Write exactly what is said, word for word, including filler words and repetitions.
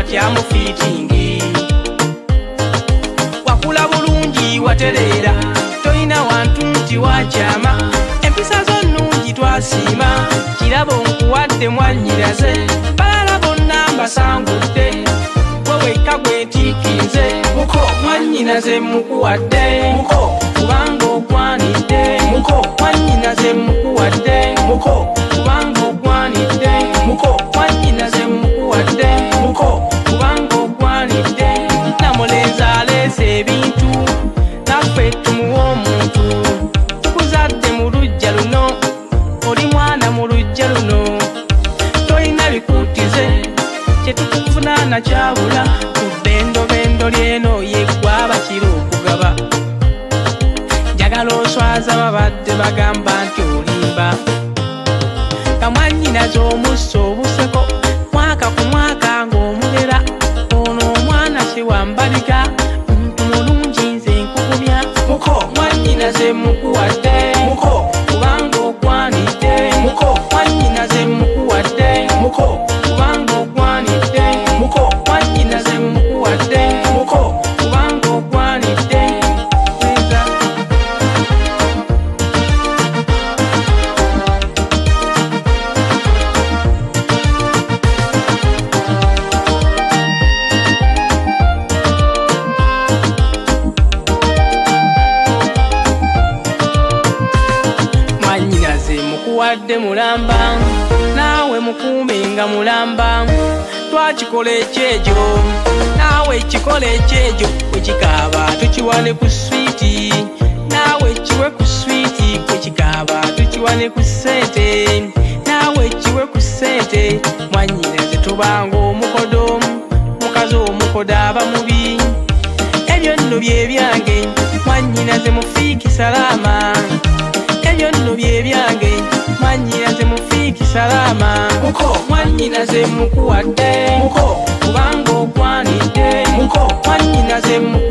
atya mu fiitingi. Wakula bulungi waterera toyina wantu nti wakyama empisa zo nnungi twasiima kirabo nkuwadde mwannyinaze balala bonna mbasangudde gwe wekka gwetiikinze muko mwannyinaze mukuwadde muko kubanga ogwanidde muko mwannyinaze mukuwadde muko kubanga ogwanidde muko mwannyinaze mukuwadde muko kubanga ogwanidde namulenzi aleese ebintu naffe tumuwa omuntu tukuzadde mu lujja luno oli mwana mu lujja luno toyina bikuutize kyetukuvunaana kyabula ku bbendobendo lyeno yeggwa bakira okugaba njagala oswaza babadde bagamba nti olimba kamwannyinaze omussa obuseko mwaka ku mwaka ng'omulera ono omwana siwambaliga muntu mulungi nze nkugumya muko mwannyinaze mukuwadde muko kubanga ogwanidde muko mwannyinaze mukuwadde muko kubanga ogwanidde muko mwannyinaze mukuwadde muko kubanga ogwanidde mukuwadde mulamba naawe mukuumenga mulamba twakikola ekyejo naawe ekikola ekyejo kwekikaaba tukiwane ku switi naawe kiwe ku switi kwekikaaba tukiwane ku ssente naawe kiwe ku ssente mwannyinaze tubanga omukodo mukazi omukodo aba mubi ebyo nno bye byange mwannyinaze mufiiki salaama ebyo nno bye byange mwannyinaze mufiiki salaama muko mwannyinaze mukuwadde muko kubanga ogwanidde muko mwannyinaze